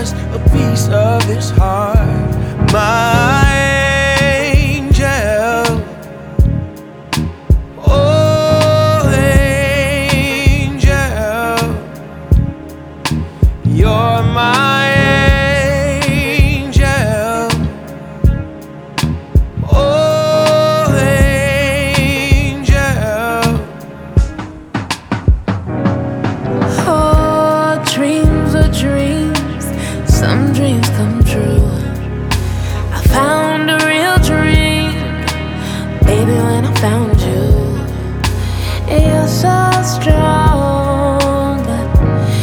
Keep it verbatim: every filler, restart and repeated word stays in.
just a piece of this heart. My angel, oh angel, you're my